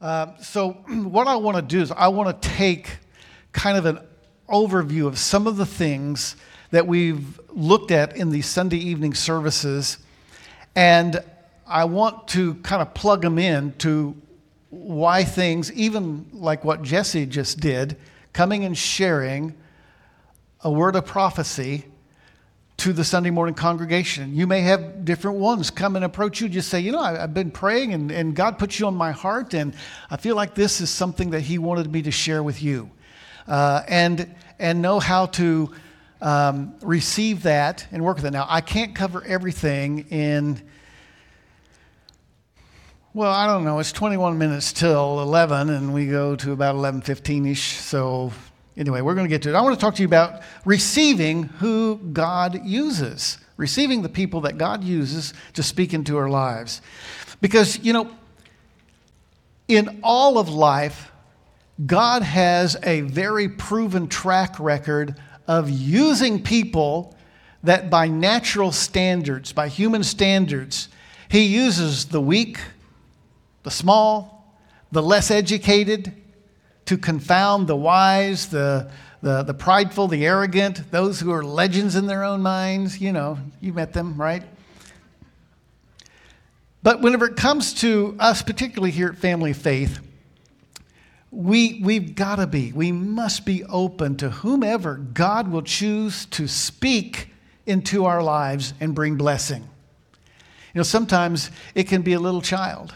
So what I want to do is I want to take kind of an overview of some of the things that we've looked at in these Sunday evening services, and I want to kind of plug them in to why things, even like what Jesse just did, coming and sharing a word of prophecy to the Sunday morning congregation. You may have different ones come and approach you, just say, I've been praying and God put you on my heart, and I feel like this is something that he wanted me to share with you. And know how to receive that and work with it. Now, I can't cover everything in, well, I don't know, it's 21 minutes till 11, and we go to about 11:15-ish, so anyway, we're going to get to it. I want to talk to you about receiving who God uses, receiving the people that God uses to speak into our lives. Because, in all of life, God has a very proven track record of using people that by natural standards, by human standards, he uses the weak, the small, the less educated, to confound the wise, the prideful, the arrogant, those who are legends in their own minds. You met them, right? But whenever it comes to us, particularly here at Family Faith, we must be open to whomever God will choose to speak into our lives and bring blessing. Sometimes it can be a little child.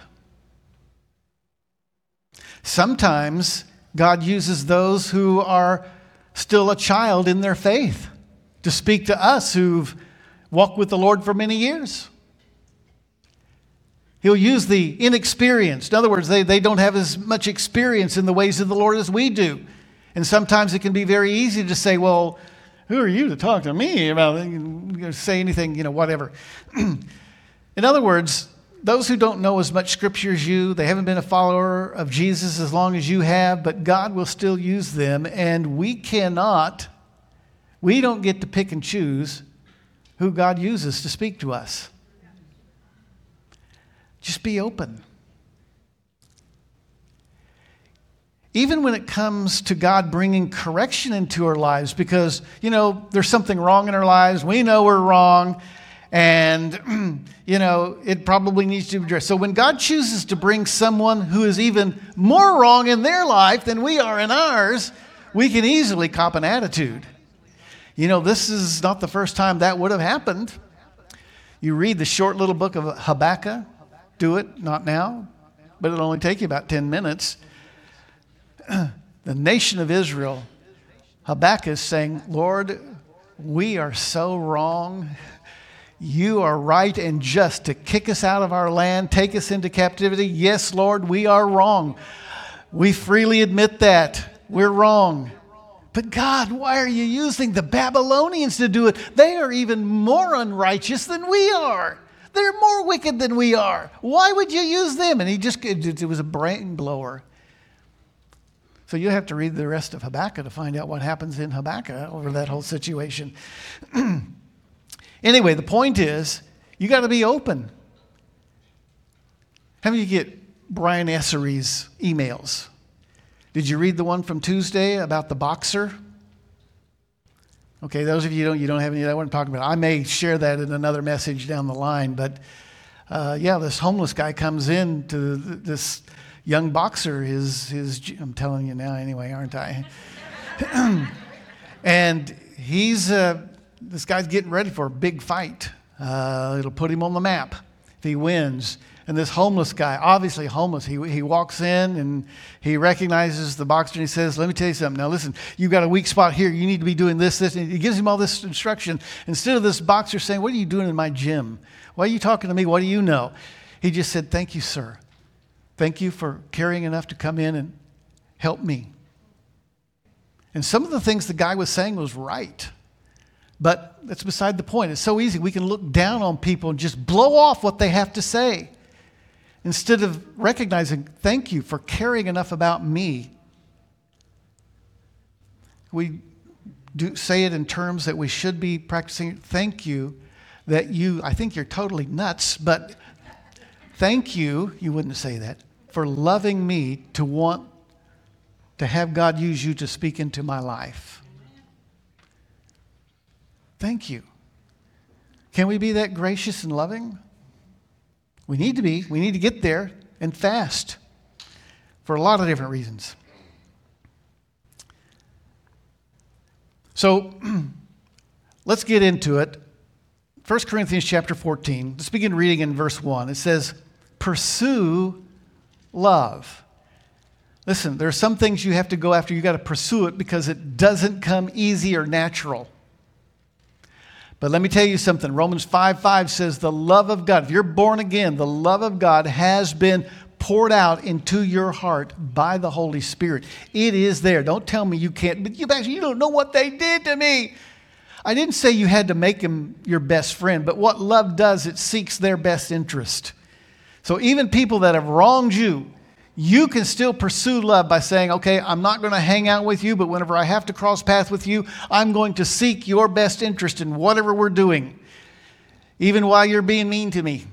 Sometimes God uses those who are still a child in their faith to speak to us who've walked with the Lord for many years. He'll use the inexperienced. In other words, they don't have as much experience in the ways of the Lord as we do. And sometimes it can be very easy to say, well, who are you to talk to me about say anything, whatever. In other words, those who don't know as much Scripture as you, they haven't been a follower of Jesus as long as you have, but God will still use them, and we don't get to pick and choose who God uses to speak to us. Just be open. Even when it comes to God bringing correction into our lives, because, there's something wrong in our lives, we know we're wrong, and, it probably needs to be addressed. So when God chooses to bring someone who is even more wrong in their life than we are in ours, we can easily cop an attitude. This is not the first time that would have happened. You read the short little book of Habakkuk. Do it, not now, but it'll only take you about 10 minutes. The nation of Israel, Habakkuk is saying, Lord, we are so wrong. You are right and just to kick us out of our land, take us into captivity. Yes, Lord, we are wrong. We freely admit that. We're wrong. But God, why are you using the Babylonians to do it? They are even more unrighteous than we are. They're more wicked than we are. Why would you use them? And it was a brain blower. So you have to read the rest of Habakkuk to find out what happens in Habakkuk over that whole situation. Anyway, the point is, you got to be open. How many of you get Brian Essery's emails? Did you read the one from Tuesday about the boxer? Okay, those of you don't have any of that, what I'm talking about. I may share that in another message down the line, but this homeless guy comes in to this young boxer, I'm telling you now anyway, aren't I? And this guy's getting ready for a big fight. It'll put him on the map if he wins. And this homeless guy, obviously homeless, he walks in and he recognizes the boxer and he says, let me tell you something. Now listen, you've got a weak spot here. You need to be doing this. And he gives him all this instruction. Instead of this boxer saying, what are you doing in my gym? Why are you talking to me? What do you know? He just said, thank you, sir. Thank you for caring enough to come in and help me. And some of the things the guy was saying was right. But that's beside the point. It's so easy. We can look down on people and just blow off what they have to say, instead of recognizing, thank you for caring enough about me. We do say it in terms that we should be practicing. Thank you I think you're totally nuts, but thank you wouldn't say that, for loving me to want to have God use you to speak into my life. Thank you. Can we be that gracious and loving? We need to be. We need to get there and fast for a lot of different reasons. So let's get into it. 1 Corinthians chapter 14. Let's begin reading in verse 1. It says, pursue love. Listen, there are some things you have to go after. You got to pursue it because it doesn't come easy or natural. But let me tell you something. Romans 5:5 says the love of God, if you're born again, the love of God has been poured out into your heart by the Holy Spirit. It is there. Don't tell me you can't. But you don't know what they did to me. I didn't say you had to make them your best friend, but what love does, it seeks their best interest. So even people that have wronged you, you can still pursue love by saying, okay, I'm not going to hang out with you, but whenever I have to cross paths with you, I'm going to seek your best interest in whatever we're doing, even while you're being mean to me.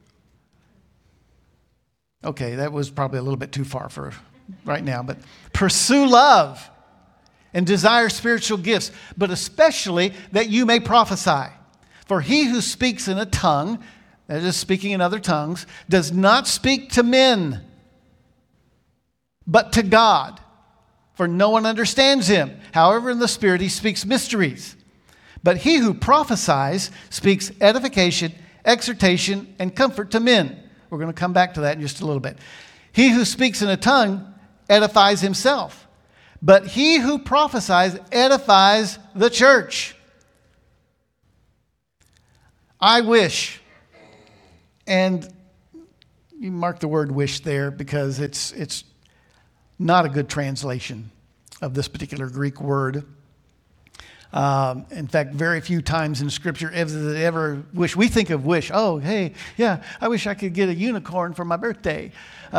Okay, that was probably a little bit too far for right now, but pursue love and desire spiritual gifts, but especially that you may prophesy. For he who speaks in a tongue, that is speaking in other tongues, does not speak to men, but to God, for no one understands him. However, in the Spirit he speaks mysteries. But he who prophesies speaks edification, exhortation, and comfort to men. We're going to come back to that in just a little bit. He who speaks in a tongue edifies himself, but he who prophesies edifies the church. I wish, and you mark the word wish there because it's not a good translation of this particular Greek word. In fact, very few times in Scripture ever wish. We think of wish. Oh, hey, yeah, I wish I could get a unicorn for my birthday.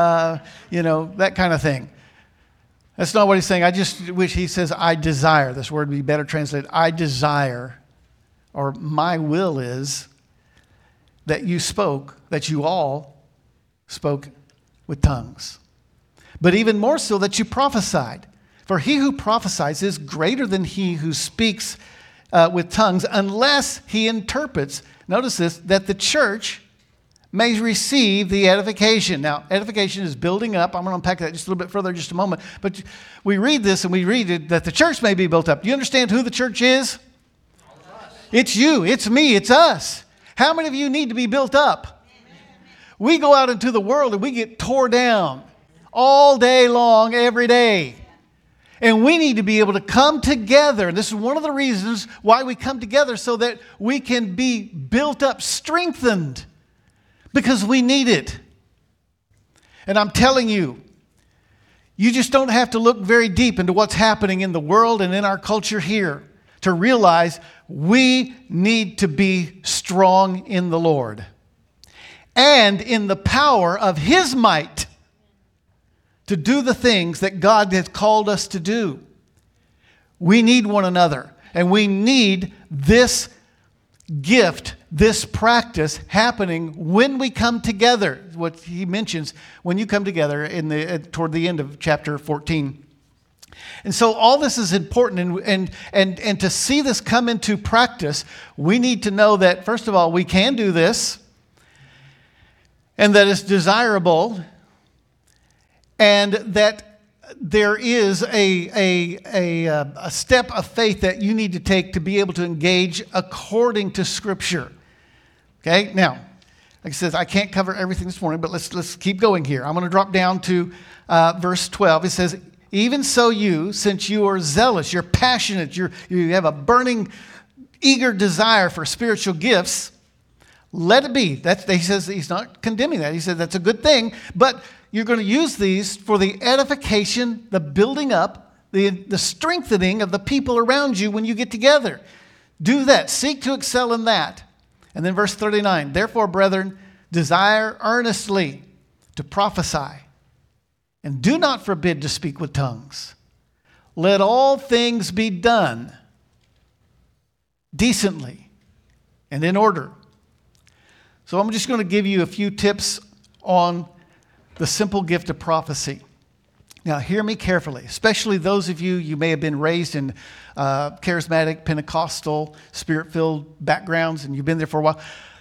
That kind of thing. That's not what he's saying. I just wish. He says, I desire. This word would be better translated. I desire, or my will is, that you all spoke with tongues. But even more so that you prophesied. For he who prophesies is greater than he who speaks with tongues unless he interprets. Notice this, that the church may receive the edification. Now, edification is building up. I'm going to unpack that just a little bit further in just a moment. But we read this and we read it that the church may be built up. Do you understand who the church is? It's you, it's me, it's us. How many of you need to be built up? We go out into the world and we get tore down all day long, every day. And we need to be able to come together. And this is one of the reasons why we come together, so that we can be built up, strengthened, because we need it. And I'm telling you, you just don't have to look very deep into what's happening in the world and in our culture here to realize we need to be strong in the Lord and in the power of His might to do the things that God has called us to do. We need one another, and we need this gift, this practice happening when we come together. What he mentions, when you come together toward the end of chapter 14. And so all this is important, and to see this come into practice, we need to know that, first of all, we can do this, and that it's desirable, and that there is a step of faith that you need to take to be able to engage according to Scripture. Okay? Now, like I said, I can't cover everything this morning, but let's keep going here. I'm going to drop down to verse 12. It says, even so you, since you are zealous, you're passionate, you have a burning, eager desire for spiritual gifts, let it be. He says he's not condemning that. He said that's a good thing, but you're going to use these for the edification, the building up, the strengthening of the people around you when you get together. Do that. Seek to excel in that. And then verse 39, therefore, brethren, desire earnestly to prophesy, and do not forbid to speak with tongues. Let all things be done decently and in order. So I'm just going to give you a few tips on the simple gift of prophecy. Now, hear me carefully, especially those of you may have been raised in charismatic, Pentecostal, spirit-filled backgrounds, and you've been there for a while.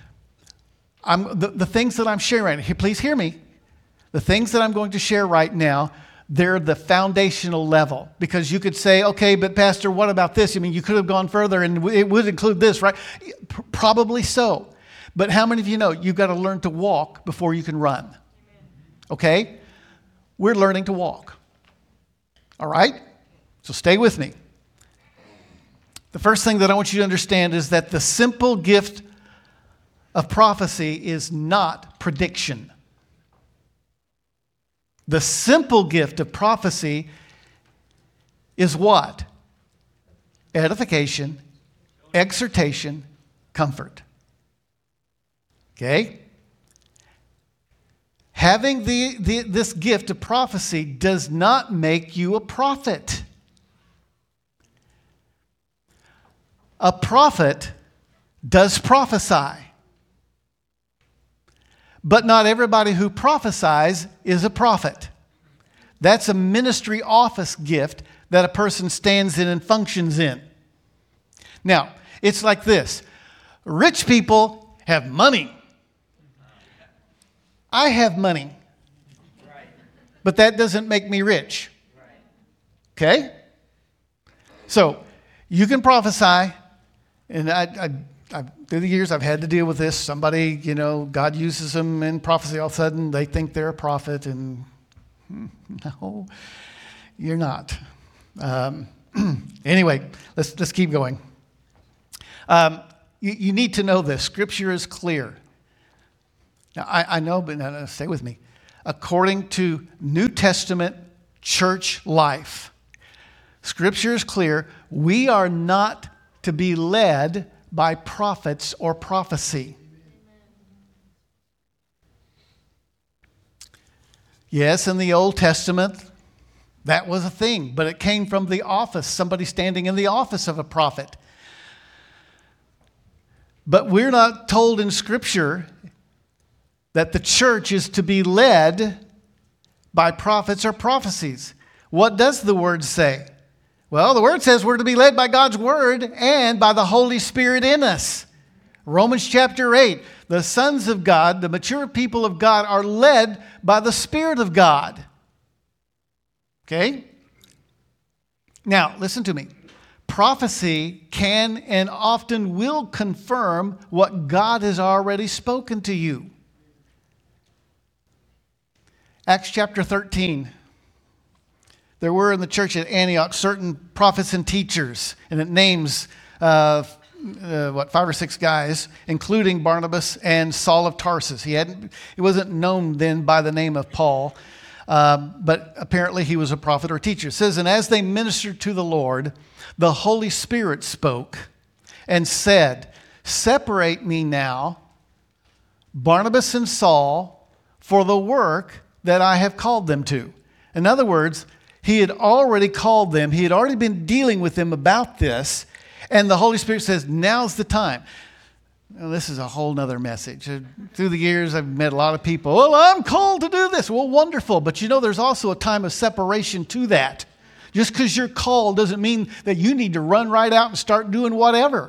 The things that I'm sharing right now, please hear me. The things that I'm going to share right now, they're the foundational level. Because you could say, okay, but Pastor, what about this? I mean, you could have gone further and it would include this, right? Probably so. But how many of you know you've got to learn to walk before you can run? Okay? We're learning to walk. All right? So stay with me. The first thing that I want you to understand is that the simple gift of prophecy is not prediction. The simple gift of prophecy is what? Edification, exhortation, comfort. Okay? Having this gift of prophecy does not make you a prophet. A prophet does prophesy. But not everybody who prophesies is a prophet. That's a ministry office gift that a person stands in and functions in. Now, it's like this. Rich people have money. I have money. But that doesn't make me rich. Okay? So, you can prophesy, and through the years, I've had to deal with this. Somebody, God uses them in prophecy. All of a sudden, they think they're a prophet, and no, you're not. Anyway, let's keep going. You need to know this. Scripture is clear. Now, I know, but no, stay with me. According to New Testament church life, Scripture is clear. We are not to be led by prophets or prophecy. Yes, in the Old Testament, that was a thing, but it came from the office, somebody standing in the office of a prophet. But we're not told in Scripture that the church is to be led by prophets or prophecies. What does the Word say? Well, the Word says we're to be led by God's Word and by the Holy Spirit in us. Romans chapter 8, the sons of God, the mature people of God are led by the Spirit of God. Okay? Now, listen to me. Prophecy can and often will confirm what God has already spoken to you. Acts chapter 13. There were in the church at Antioch certain prophets and teachers, and it names 5 or 6 guys, including Barnabas and Saul of Tarsus. He wasn't known then by the name of Paul, but apparently he was a prophet or teacher. It says, and as they ministered to the Lord, the Holy Spirit spoke and said, separate me now, Barnabas and Saul, for the work that I have called them to. In other words, he had already called them. He had already been dealing with them about this. And the Holy Spirit says, now's the time. Well, this is a whole nother message. Through the years, I've met a lot of people. Well, I'm called to do this. Well, wonderful. But there's also a time of separation to that. Just because you're called doesn't mean that you need to run right out and start doing whatever.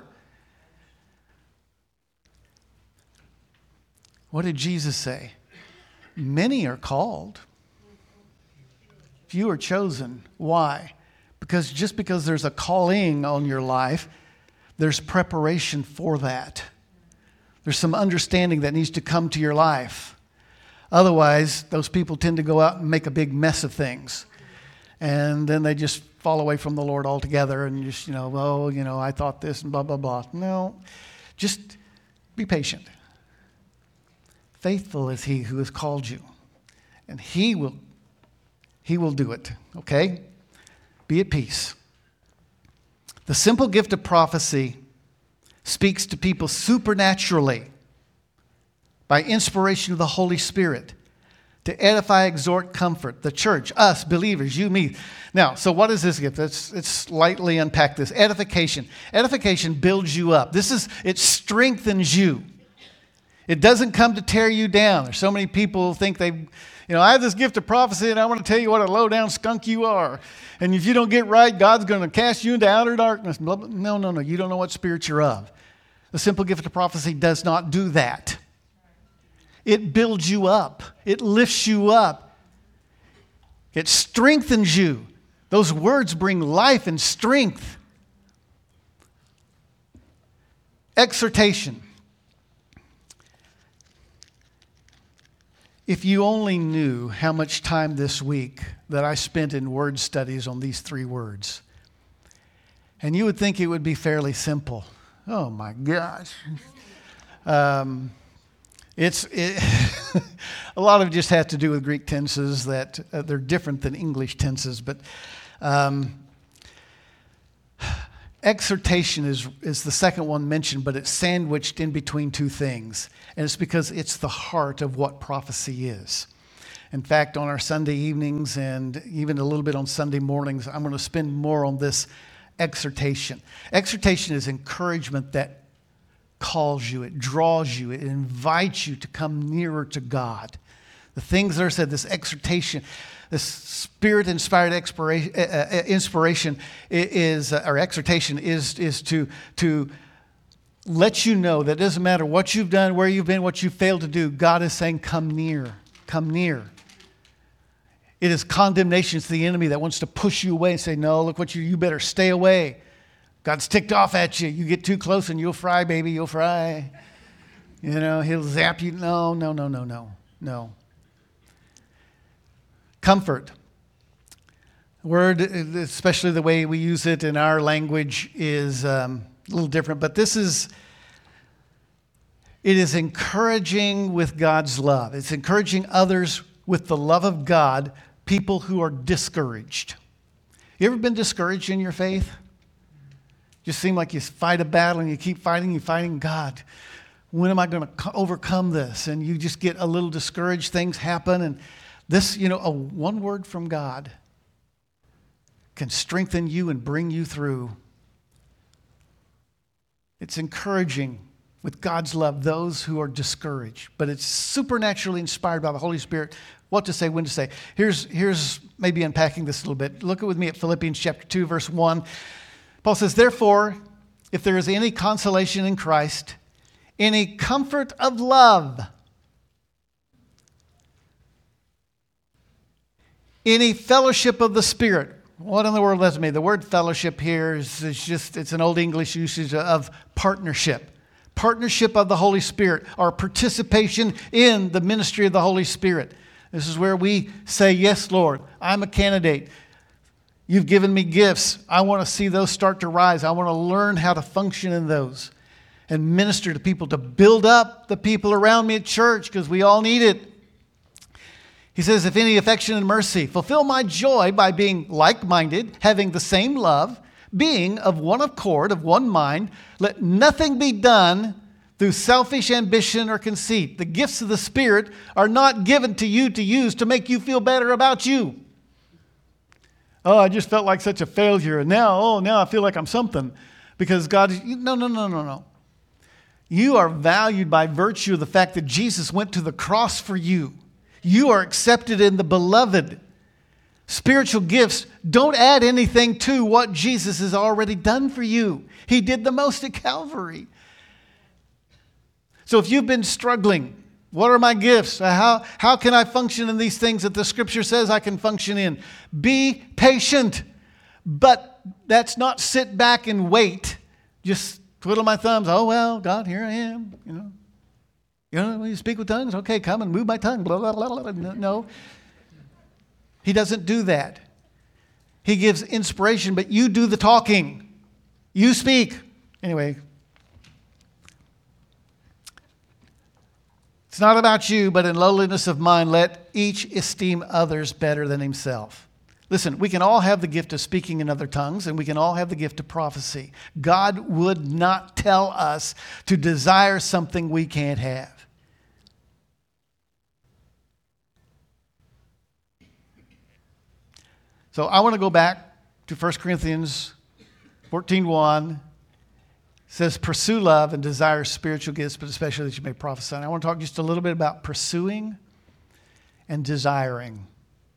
What did Jesus say? Many are called. Few are chosen. Why? Because just because there's a calling on your life, there's preparation for that. There's some understanding that needs to come to your life. Otherwise, those people tend to go out and make a big mess of things. And then they just fall away from the Lord altogether and just, I thought this and blah, blah, blah. No, just be patient. Faithful is he who has called you. And he will do it, okay? Be at peace. The simple gift of prophecy speaks to people supernaturally by inspiration of the Holy Spirit to edify, exhort, comfort the church, us, believers, you, me. Now, so what is this gift? Let's slightly unpack this. Edification. Edification builds you up. It strengthens you. It doesn't come to tear you down. There's so many people who think I have this gift of prophecy and I want to tell you what a low-down skunk you are. And if you don't get right, God's going to cast you into outer darkness. No. You don't know what spirit you're of. The simple gift of prophecy does not do that. It builds you up. It lifts you up. It strengthens you. Those words bring life and strength. Exhortation. If you only knew how much time this week that I spent in word studies on these 3 words, and you would think it would be fairly simple. Oh my gosh. A lot of it just has to do with Greek tenses that they're different than English tenses, but exhortation is the second one mentioned, but it's sandwiched in between 2 things. And it's because it's the heart of what prophecy is. In fact, on our Sunday evenings and even a little bit on Sunday mornings, I'm going to spend more on this exhortation. Exhortation is encouragement that calls you, it draws you, it invites you to come nearer to God. The things that are said, this exhortation, this Spirit-inspired inspiration or exhortation is to let you know that it doesn't matter what you've done, where you've been, what you've failed to do. God is saying, come near, come near. It is condemnation to the enemy that wants to push you away and say, no, look what you better stay away. God's ticked off at you. You get too close and you'll fry, baby, you'll fry. He'll zap you. No. Comfort. The word, especially the way we use it in our language, is a little different. But it is encouraging with God's love. It's encouraging others with the love of God, people who are discouraged. You ever been discouraged in your faith? Just seem like you fight a battle and you keep fighting. God, when am I going to overcome this? And you just get a little discouraged. Things happen. And this, one word from God can strengthen you and bring you through. It's encouraging with God's love those who are discouraged. But it's supernaturally inspired by the Holy Spirit what to say, when to say. Here's maybe unpacking this a little bit. Look with me at Philippians chapter 2, verse 1. Paul says, therefore, if there is any consolation in Christ, any comfort of love, any fellowship of the Spirit. What in the world does it mean? The word fellowship here it's an old English usage of partnership. Partnership of the Holy Spirit, or participation in the ministry of the Holy Spirit. This is where we say, yes, Lord, I'm a candidate. You've given me gifts. I want to see those start to rise. I want to learn how to function in those and minister to people, to build up the people around me at church, because we all need it. He says, if any affection and mercy, fulfill my joy by being like-minded, having the same love, being of one accord, of one mind. Let nothing be done through selfish ambition or conceit. The gifts of the Spirit are not given to you to use to make you feel better about you. Oh, I just felt like such a failure, and now I feel like I'm something. Because God, no. You are valued by virtue of the fact that Jesus went to the cross for you. You are accepted in the beloved. Spiritual gifts don't add anything to what Jesus has already done for you. He did the most at Calvary. So if you've been struggling, what are my gifts? How can I function in these things that the Scripture says I can function in? Be patient. But that's not sit back and wait. Just twiddle my thumbs. Oh, well, God, here I am. When you speak with tongues, okay, come and move my tongue. Blah, blah, blah, blah. No. He doesn't do that. He gives inspiration, but you do the talking. You speak. Anyway. It's not about you, but in lowliness of mind, let each esteem others better than himself. Listen, we can all have the gift of speaking in other tongues, and we can all have the gift of prophecy. God would not tell us to desire something we can't have. So I want to go back to 1 Corinthians 14:1 says, pursue love and desire spiritual gifts, but especially that you may prophesy. And I want to talk just a little bit about pursuing and desiring.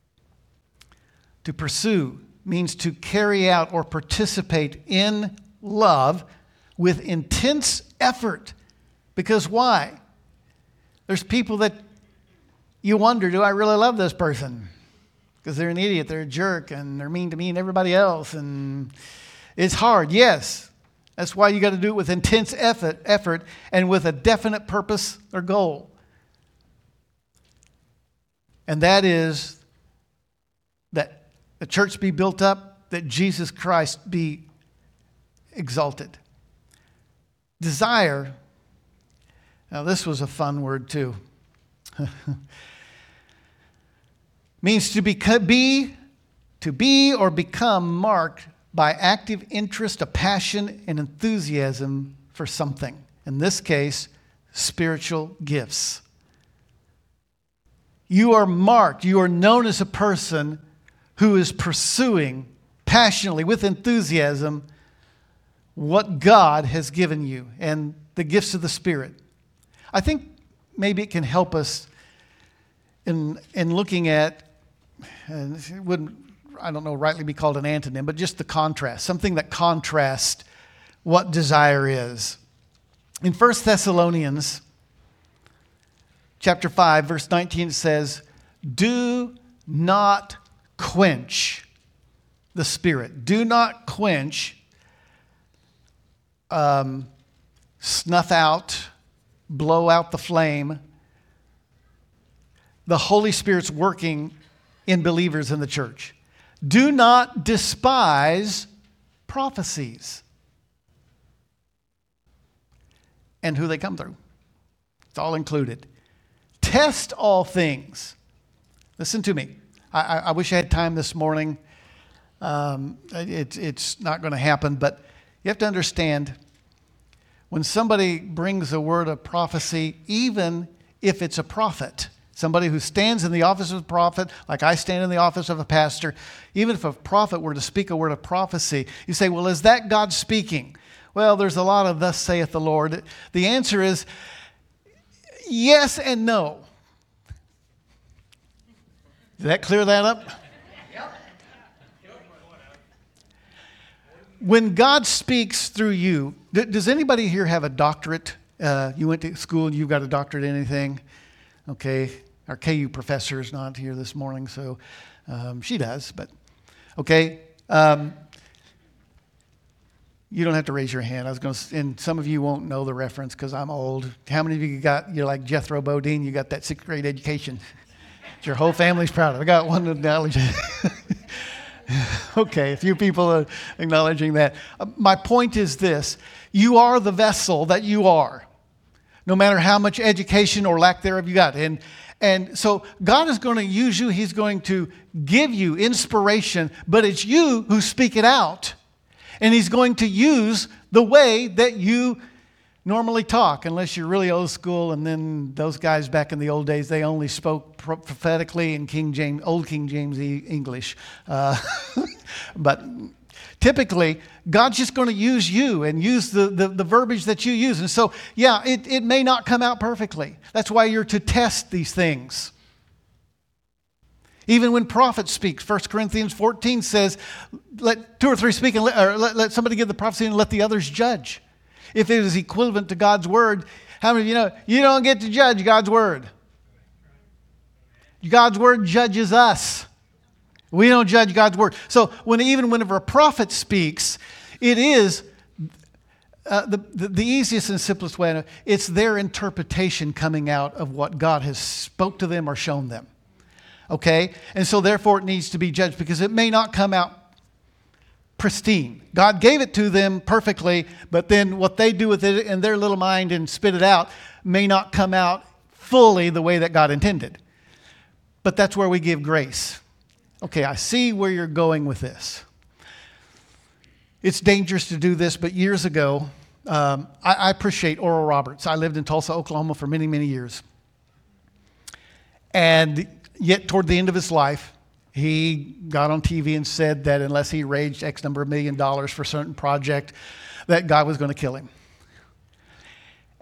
To pursue means to carry out or participate in love with intense effort. Because why? There's people that you wonder, do I really love this person? Because they're an idiot, they're a jerk, and they're mean to me and everybody else. And it's hard, yes. That's why you got to do it with intense effort and with a definite purpose or goal. And that is that the church be built up, that Jesus Christ be exalted. Desire. Now this was a fun word too. Means to be or become marked by active interest, a passion, and enthusiasm for something. In this case, spiritual gifts. You are marked, you are known as a person who is pursuing passionately, with enthusiasm, what God has given you and the gifts of the Spirit. I think maybe it can help us in looking at, and it wouldn't, I don't know, rightly be called an antonym, but just the contrast, something that contrasts what desire is. In 1 Thessalonians chapter 5, verse 19, it says, do not quench the Spirit. Do not quench, snuff out, blow out the flame. The Holy Spirit's working in believers in the church. Do not despise prophecies and who they come through. It's all included. Test all things. Listen to me. I wish I had time this morning. It's not going to happen, but you have to understand when somebody brings a word of prophecy, even if it's a prophet, somebody who stands in the office of a prophet, like I stand in the office of a pastor, even if a prophet were to speak a word of prophecy, you say, well, is that God speaking? Well, there's a lot of thus saith the Lord. The answer is yes and no. Did that clear that up? When God speaks through you, does anybody here have a doctorate? You went to school and you've got a doctorate in anything? Okay. Our KU professor is not here this morning, so she does, but okay. You don't have to raise your hand. I was going to, and some of you won't know the reference because I'm old. How many of you you're like Jethro Bodine, you got that 6th grade education? Your whole family's proud of. I got one to acknowledge it. Okay, a few people are acknowledging that. My point is this. You are the vessel that you are, no matter how much education or lack thereof you got. And so God is going to use you. He's going to give you inspiration, but it's you who speak it out. And He's going to use the way that you normally talk, unless you're really old school. And then those guys back in the old days, they only spoke prophetically in Old King James English. But typically, God's just going to use you and use the verbiage that you use. And so, yeah, it may not come out perfectly. That's why you're to test these things. Even when prophets speak, 1 Corinthians 14 says, let 2 or 3 speak, and let somebody give the prophecy and let the others judge. If it is equivalent to God's word, how many of you know you don't get to judge God's word? God's word judges us. We don't judge God's word. So whenever a prophet speaks, it is the easiest and simplest way. It's their interpretation coming out of what God has spoke to them or shown them. Okay? And so therefore it needs to be judged because it may not come out pristine. God gave it to them perfectly, but then what they do with it in their little mind and spit it out may not come out fully the way that God intended. But that's where we give grace. Okay, I see where you're going with this. It's dangerous to do this, but years ago, I appreciate Oral Roberts. I lived in Tulsa, Oklahoma for many, many years. And yet toward the end of his life, he got on TV and said that unless he raised X number of $1 million for a certain project, that God was going to kill him.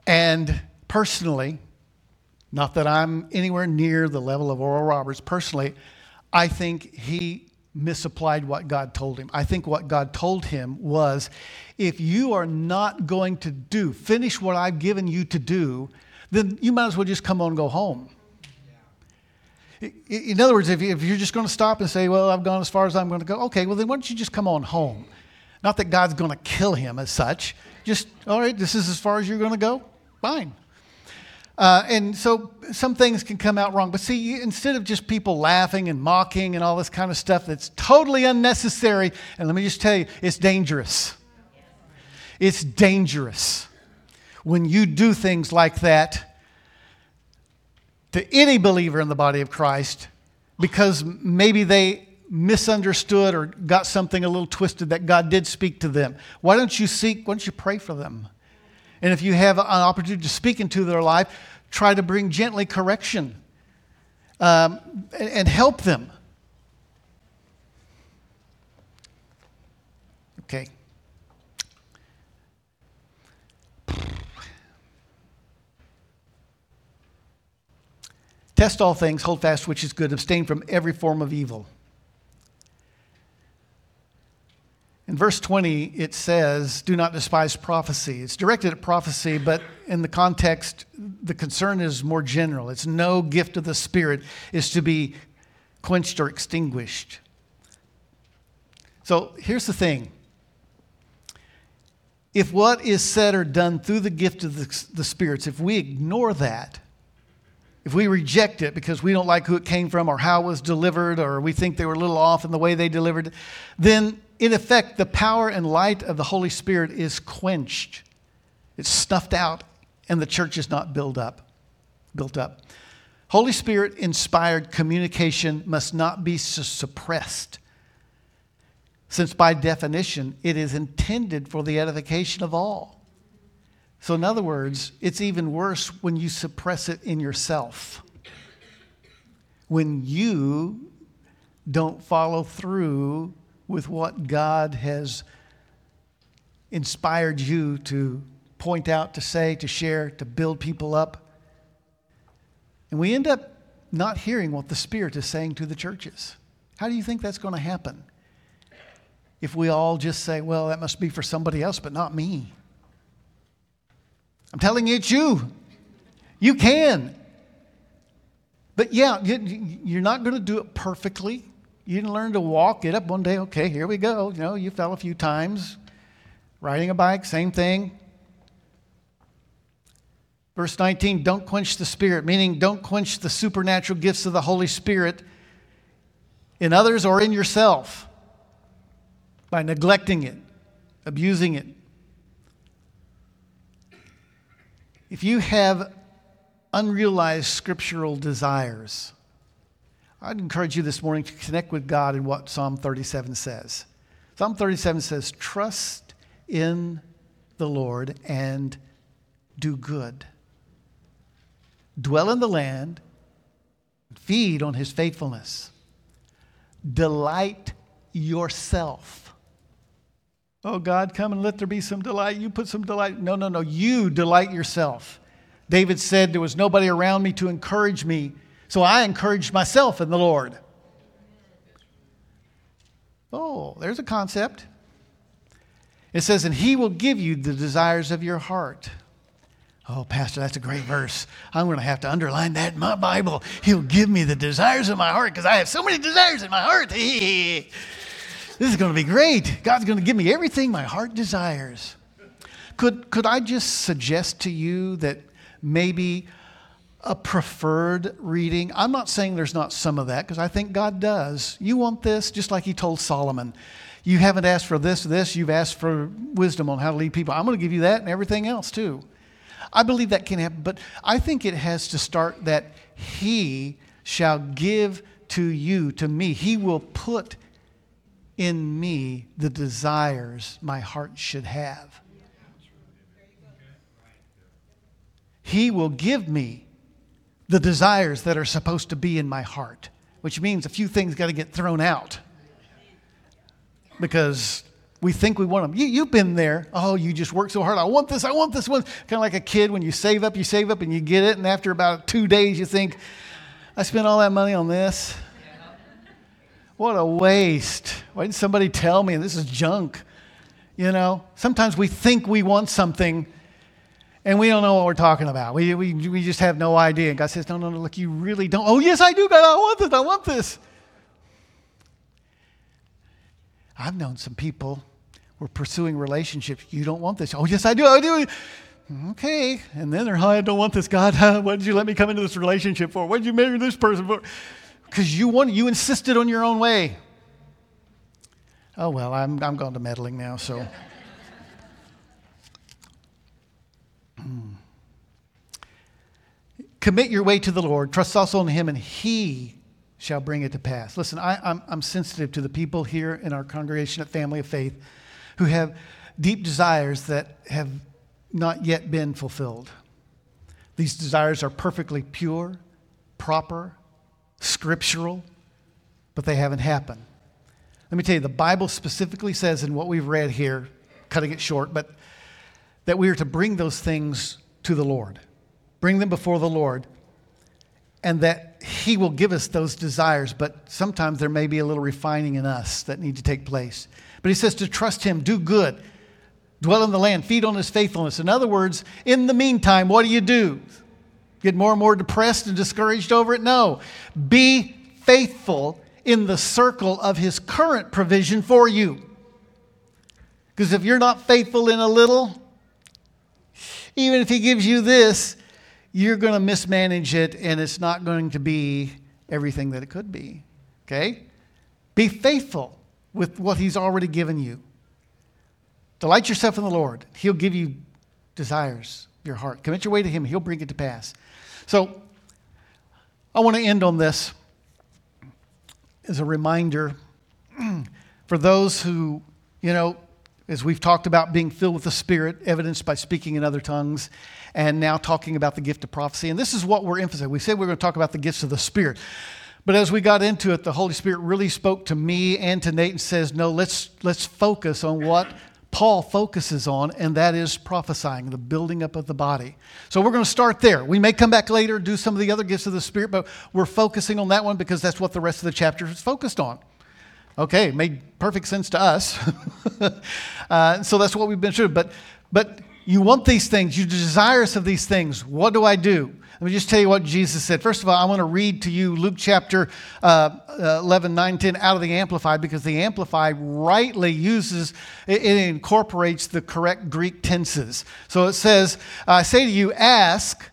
And personally, not that I'm anywhere near the level of Oral Roberts, personally, I think he misapplied what God told him. I think what God told him was, if you are not going to finish what I've given you to do, then you might as well just come on and go home. In other words, if you're just going to stop and say, well, I've gone as far as I'm going to go, okay, well, then why don't you just come on home? Not that God's going to kill him as such. Just, all right, this is as far as you're going to go? Fine. And so some things can come out wrong. But see, instead of just people laughing and mocking and all this kind of stuff that's totally unnecessary, and let me just tell you, it's dangerous. It's dangerous when you do things like that to any believer in the body of Christ, because maybe they misunderstood or got something a little twisted that God did speak to them. Why don't you pray for them? And if you have an opportunity to speak into their life, try to bring gently correction and help them. Okay. Test all things, hold fast which is good, abstain from every form of evil. In verse 20, it says, do not despise prophecy. It's directed at prophecy, but in the context, the concern is more general. It's no gift of the Spirit is to be quenched or extinguished. So here's the thing. If what is said or done through the gift of the spirits, if we ignore that, if we reject it because we don't like who it came from or how it was delivered, or we think they were a little off in the way they delivered it, then in effect, the power and light of the Holy Spirit is quenched. It's snuffed out, and the church is not built up. Holy Spirit inspired communication must not be suppressed, since by definition, it is intended for the edification of all. So in other words, it's even worse when you suppress it in yourself. When you don't follow through with what God has inspired you to point out, to say, to share, to build people up. And we end up not hearing what the Spirit is saying to the churches. How do you think that's going to happen? If we all just say, well, that must be for somebody else, but not me. I'm telling you, it's you. You can. But yeah, you're not going to do it perfectly. You didn't learn to walk, get up one day, okay, here we go. You know, you fell a few times. Riding a bike, same thing. Verse 19, don't quench the Spirit, meaning don't quench the supernatural gifts of the Holy Spirit in others or in yourself by neglecting it, abusing it. If you have unrealized scriptural desires, I'd encourage you this morning to connect with God in what Psalm 37 says. Psalm 37 says, trust in the Lord and do good. Dwell in the land, feed on his faithfulness. Delight yourself. Oh God, come and let there be some delight. You put some delight. No. You delight yourself. David said there was nobody around me to encourage me, so I encouraged myself in the Lord. Oh, there's a concept. It says, and he will give you the desires of your heart. Oh, Pastor, that's a great verse. I'm going to have to underline that in my Bible. He'll give me the desires of my heart because I have so many desires in my heart. This is going to be great. God's going to give me everything my heart desires. Could I just suggest to you that maybe a preferred reading? I'm not saying there's not some of that, because I think God does. You want this, just like he told Solomon. You haven't asked for this. You've asked for wisdom on how to lead people. I'm going to give you that and everything else too. I believe that can happen, but I think it has to start that he shall give to you, to me. He will put in me the desires my heart should have. He will give me the desires that are supposed to be in my heart, which means a few things got to get thrown out because We think we want them. You've been there. Oh, you just work so hard. I want this one. Kind of like a kid when you save up and you get it. And after about 2 days, you think, I spent all that money on this. What a waste. Why didn't somebody tell me this is junk? You know, sometimes we think we want something and we don't know what we're talking about. We just have no idea. And God says, no, look, you really don't. Oh, yes, I do, God. I want this. I've known some people who are pursuing relationships. You don't want this. Oh, yes, I do. Okay. And then they're, I don't want this, God. What did you let me come into this relationship for? What did you marry this person for? Because you insisted on your own way. Oh, well, I'm going to meddling now, so. Commit your way to the Lord. Trust also in Him, and He shall bring it to pass. Listen, I'm sensitive to the people here in our congregation at Family of Faith who have deep desires that have not yet been fulfilled. These desires are perfectly pure, proper, scriptural, but they haven't happened. Let me tell you, the Bible specifically says in what we've read here, cutting it short, but that we are to bring those things to the Lord. Bring them before the Lord, and that He will give us those desires, but sometimes there may be a little refining in us that need to take place. But He says to trust Him, do good, dwell in the land, feed on His faithfulness. In other words, in the meantime, what do? Get more and more depressed and discouraged over it? No. Be faithful in the circle of His current provision for you. Because if you're not faithful in a little, even if He gives you this, you're going to mismanage it, and it's not going to be everything that it could be. Okay? Be faithful with what He's already given you. Delight yourself in the Lord. He'll give you desires of your heart. Commit your way to Him. He'll bring it to pass. So, I want to end on this as a reminder for those who, as we've talked about being filled with the Spirit, evidenced by speaking in other tongues, and now talking about the gift of prophecy. And this is what we're emphasizing. We said we're going to talk about the gifts of the Spirit. But as we got into it, the Holy Spirit really spoke to me and to Nate and says, no, let's focus on what Paul focuses on, and that is prophesying, the building up of the body. So we're going to start there. We may come back later, do some of the other gifts of the Spirit, but we're focusing on that one because that's what the rest of the chapter is focused on. Okay, made perfect sense to us. So that's what we've been through. But you want these things. You're desirous of these things. What do I do? Let me just tell you what Jesus said. First of all, I want to read to you Luke chapter 11, 9, 10 out of the Amplified, because the Amplified rightly uses, it incorporates the correct Greek tenses. So it says, I say to you, ask,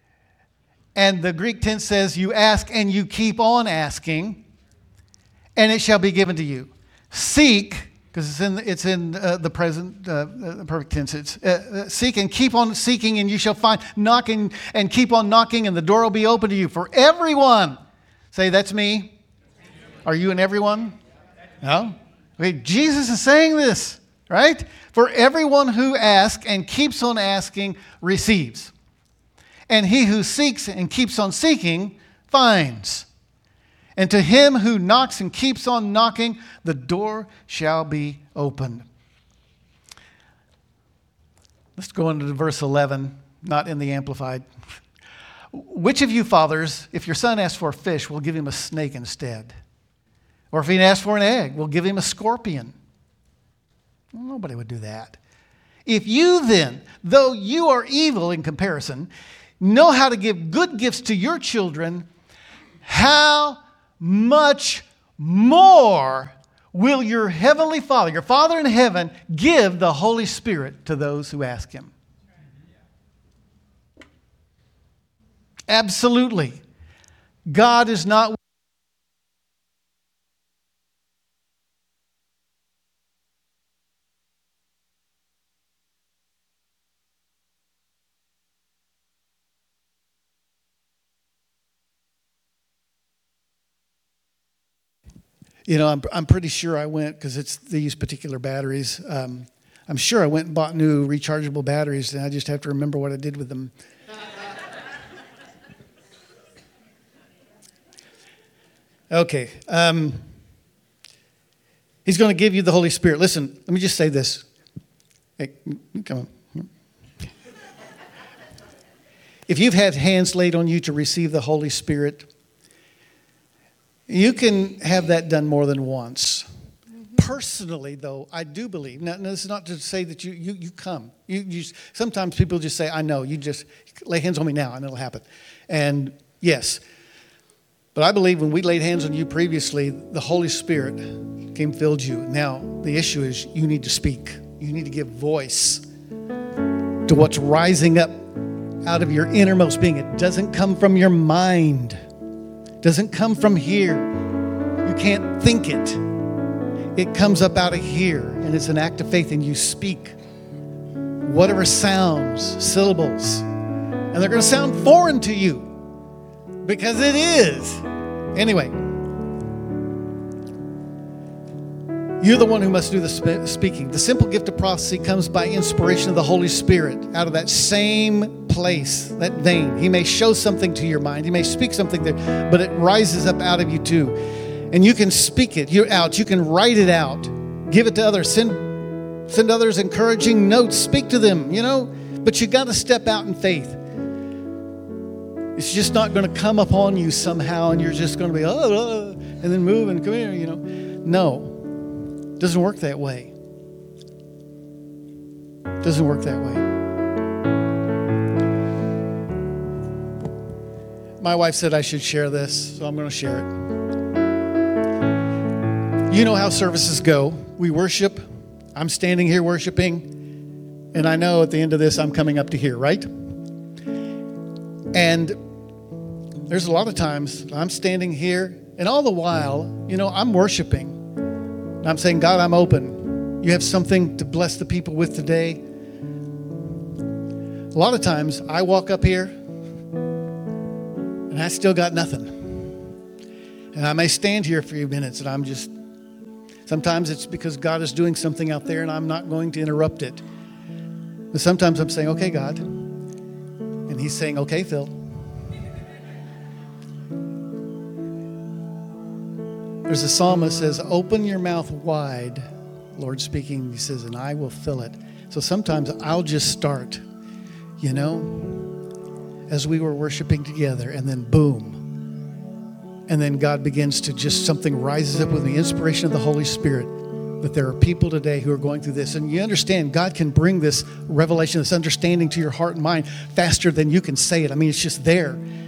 and the Greek tense says, you ask and you keep on asking, and it shall be given to you. Seek, because it's in the present perfect tense. It's seek and keep on seeking, and you shall find. Knock and keep on knocking, and the door will be open to you. For everyone, say, that's me. Are you and everyone? No? Okay, Jesus is saying this, right? For everyone who asks and keeps on asking receives. And he who seeks and keeps on seeking finds. And to him who knocks and keeps on knocking, the door shall be opened. Let's go into verse 11, not in the Amplified. Which of you fathers, if your son asks for a fish, will give him a snake instead? Or if he asks for an egg, will give him a scorpion? Nobody would do that. If you then, though you are evil in comparison, know how to give good gifts to your children, how much more will your heavenly Father, your Father in heaven, give the Holy Spirit to those who ask Him? Absolutely. God is not... I'm pretty sure I went, because it's these particular batteries. I'm sure I went and bought new rechargeable batteries, and I just have to remember what I did with them. Okay. He's going to give you the Holy Spirit. Listen, let me just say this. Hey, come on. If you've had hands laid on you to receive the Holy Spirit, you can have that done more than once. Personally, though, I do believe. Now, this is not to say that you come. Sometimes people just say, I know. You just lay hands on me now and it'll happen. And yes. But I believe when we laid hands on you previously, the Holy Spirit came and filled you. Now, the issue is you need to speak. You need to give voice to what's rising up out of your innermost being. It doesn't come from your mind. It doesn't come from here. You can't think it. It comes up out of here, and it's an act of faith, and you speak whatever sounds, syllables, and they're going to sound foreign to you because it is. Anyway, you're the one who must do the speaking. The simple gift of prophecy comes by inspiration of the Holy Spirit out of that same place, that vein. He may show something to your mind. He may speak something there, but it rises up out of you too. And you can speak it. You're out. You can write it out. Give it to others. Send others encouraging notes. Speak to them, But you got to step out in faith. It's just not going to come upon you somehow and you're just going to be, and then move and come here, No. It doesn't work that way. It doesn't work that way. My wife said I should share this, so I'm going to share it. You know how services go. We worship. I'm standing here worshiping. And I know at the end of this, I'm coming up to here, right? And there's a lot of times I'm standing here. And all the while, I'm worshiping. And I'm saying, God, I'm open. You have something to bless the people with today. A lot of times I walk up here and I still got nothing. And I may stand here for a few minutes and I'm just, sometimes it's because God is doing something out there and I'm not going to interrupt it. But sometimes I'm saying, okay, God. And he's saying, okay, Phil. There's a psalm that says, open your mouth wide, Lord speaking. He says, and I will fill it. So sometimes I'll just start, as we were worshiping together, and then boom. And then God begins to just, something rises up with the inspiration of the Holy Spirit, that there are people today who are going through this. And you understand, God can bring this revelation, this understanding to your heart and mind faster than you can say it. I mean, it's just there.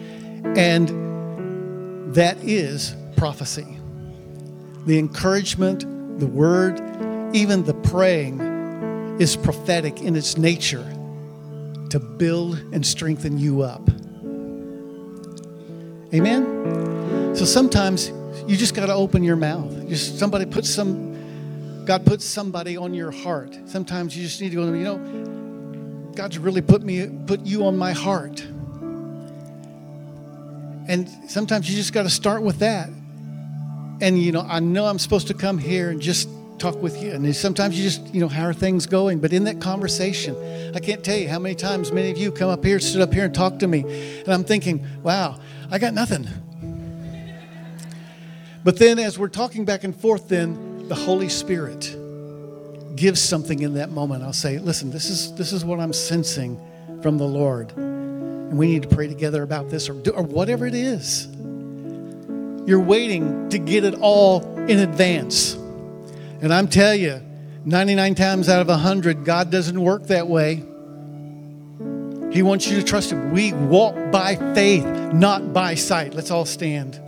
And that is prophecy. The encouragement, the word, even the praying is prophetic in its nature to build and strengthen you up. Amen? So sometimes you just got to open your mouth. God puts somebody on your heart. Sometimes you just need to go, God's really put you on my heart. And sometimes you just got to start with that. And, I know I'm supposed to come here and just talk with you. And sometimes you just, how are things going? But in that conversation, I can't tell you how many times many of you come up here, stood up here and talked to me. And I'm thinking, wow, I got nothing. But then as we're talking back and forth, then the Holy Spirit gives something in that moment. I'll say, listen, this is what I'm sensing from the Lord. And we need to pray together about this or whatever it is. You're waiting to get it all in advance. And I'm telling you, 99 times out of 100, God doesn't work that way. He wants you to trust Him. We walk by faith, not by sight. Let's all stand.